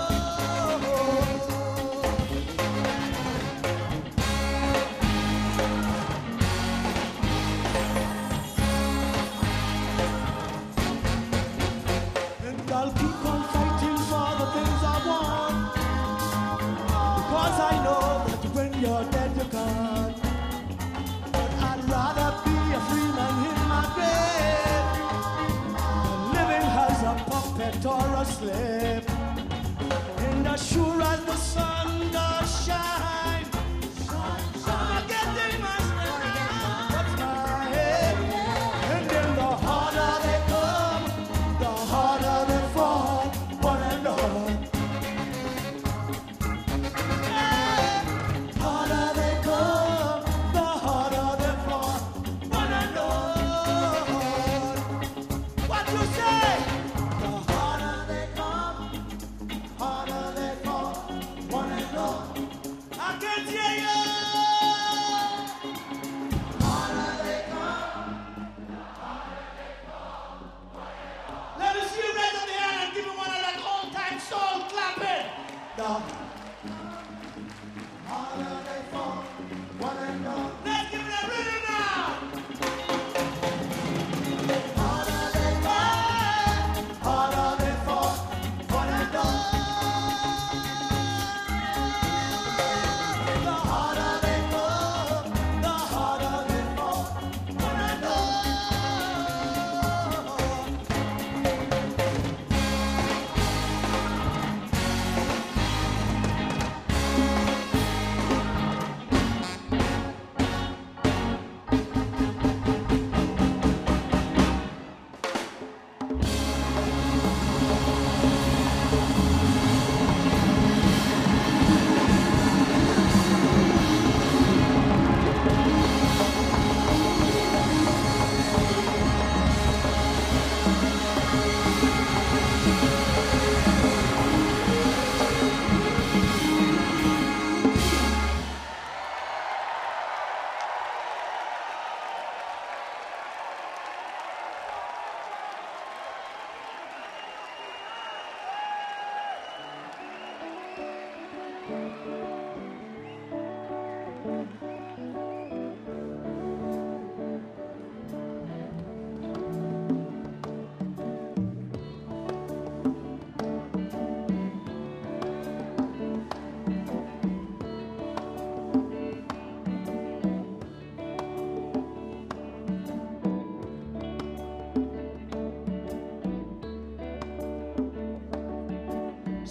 And I'll keep on fighting for the things I want, because I know that when you're dead you're gone. But I'd rather be a free man in my grave than living as a puppet or a slave. And as sure as the sun does shine, I'm getting my strength now, what's my head? And then the harder they come, the harder they fall, one and all. Harder they come, the harder they fall, one and all. What you say? The harder they come, harder they fall, one and all.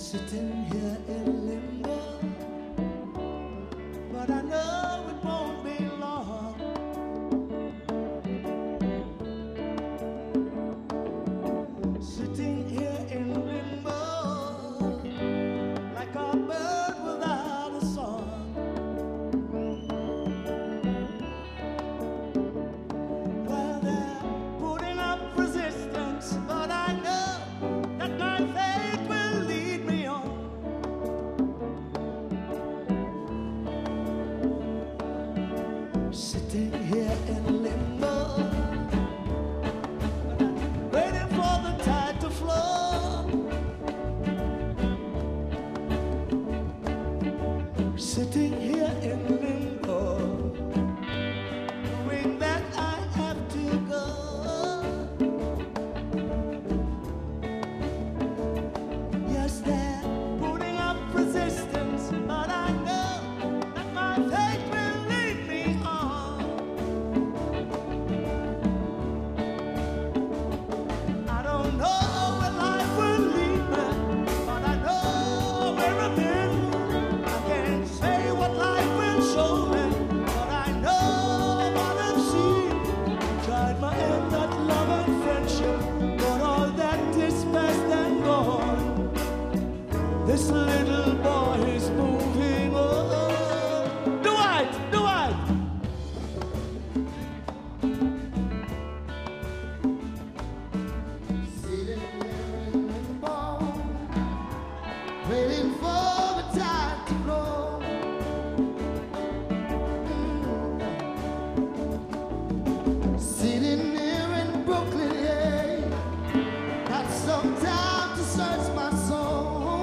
Sitting here in limbo, but I know it won't be long. Sitting here in limbo, like a bird without a song. Well, they're putting up resistance, but I know that my faith will lead me on. Sitting here in limbo, waiting for the tide to flow. Sitting here in limbo, knowing that I have to go. Yes, they're putting up resistance, but I know that my faith will lead me on. I don't know where life will lead me, but I know where I've been. I can't say what life will show me, but I know what I've seen. Tried my end at love and friendship, but all that is past and gone. This little boy is moving on. Do it, do it. Sitting there in limbo, waiting for the tide to flow. Sitting here in Brooklyn, yeah, got some time to search my soul.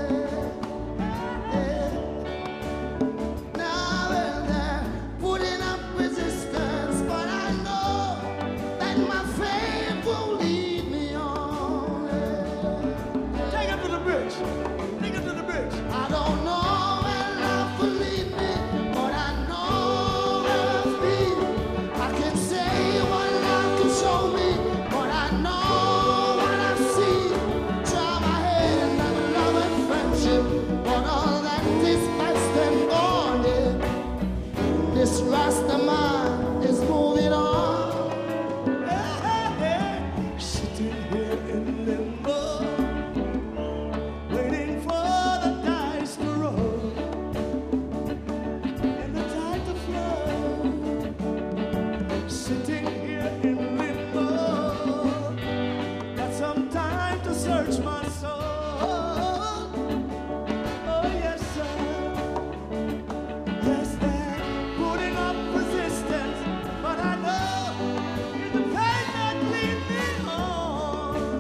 Yeah. Now and then, putting up resistance, but I know that my faith will lead me on. Yeah. Take it to the bridge. Take it to the bridge. I don't know where life will lead me, but I know where I've been. I can say what life can show me, but I know what I've seen. Try my hand at love and friendship, but all that is past and gone. Yeah. This Rasta man is moving on. Sitting here in limbo, waiting for the dice to roll and the tide to flow. Sitting here in limbo, got some time to search my soul. Oh yes, sir. Yes, they're putting up resistance, but I know it's the pain that leads me on.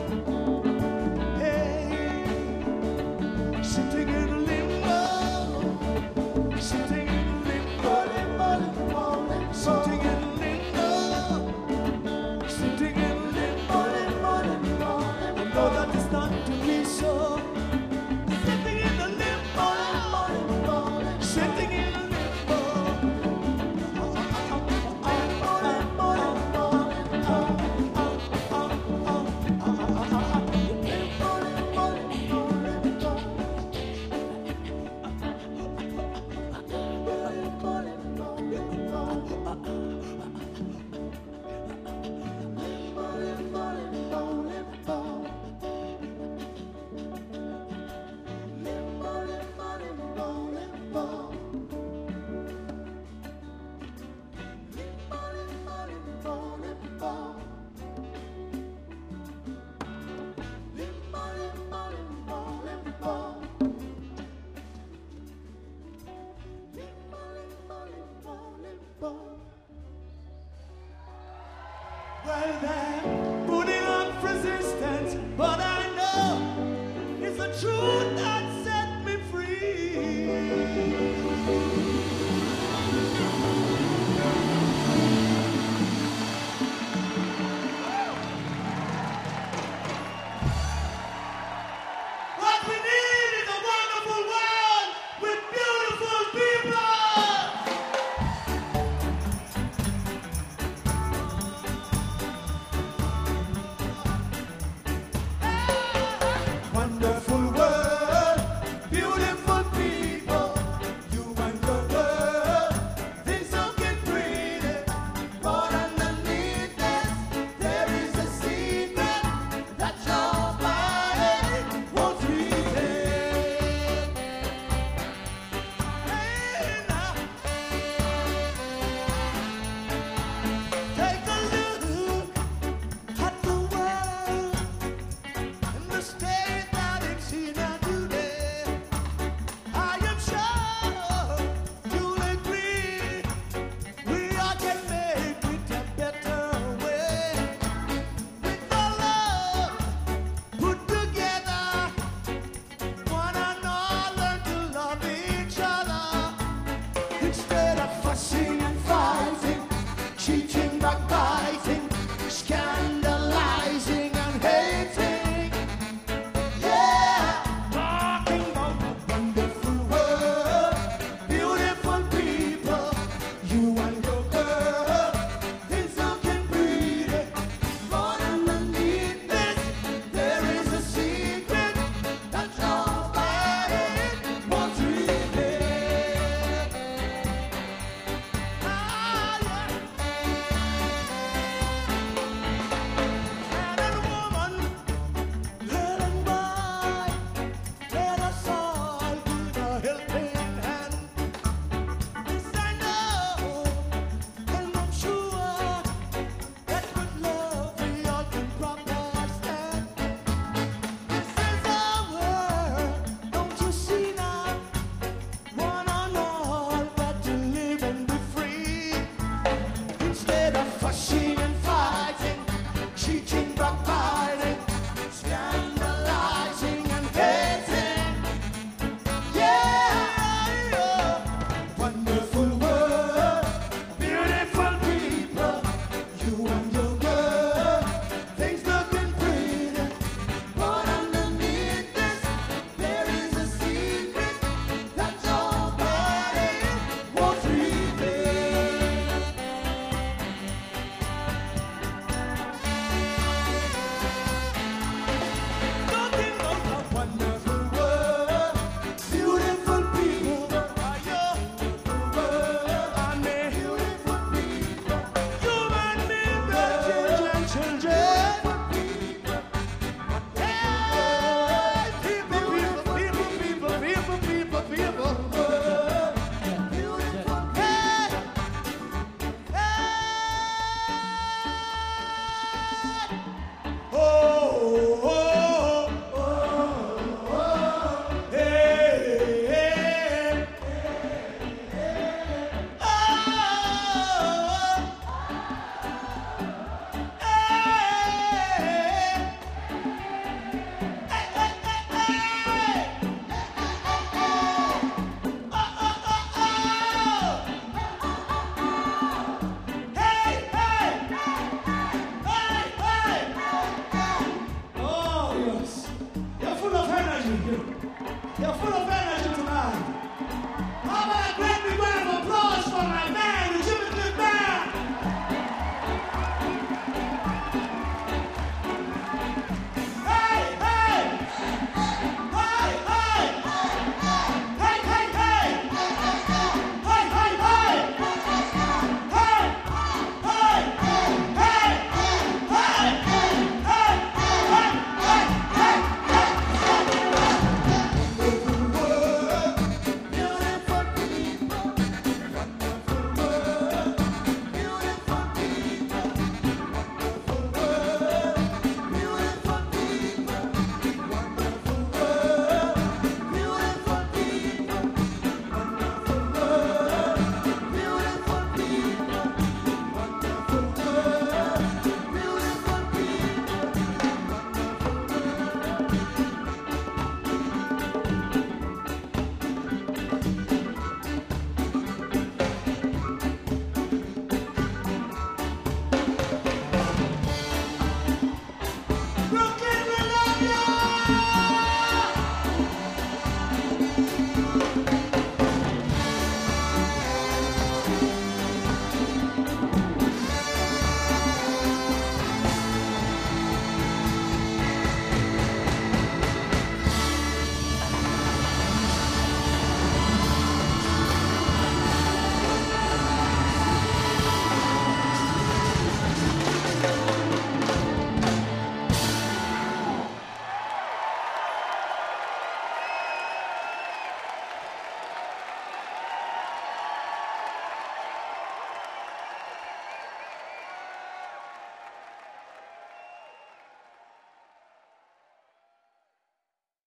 Hey, sitting in limbo, sitting in limbo, sitting in limbo, sitting in limbo. I know that it's not to be so. Sitting in the limbo, sitting in the limbo. Well, they're putting up resistance, but I know it's the truth.